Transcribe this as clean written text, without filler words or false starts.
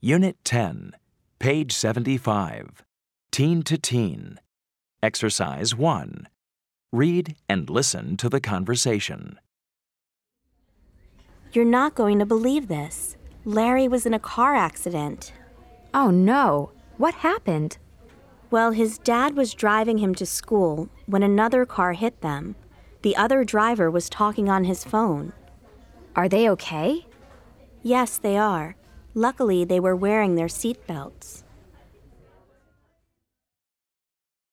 Unit 10, page 75. Teen to Teen. Exercise 1. Read and listen to the conversation. You're not going to believe this. Larry was in a car accident. Oh no, what happened? Well, his dad was driving him to school when another car hit them. The other driver was talking on his phone. Are they okay? Yes, they are. Luckily, they were wearing their seat belts.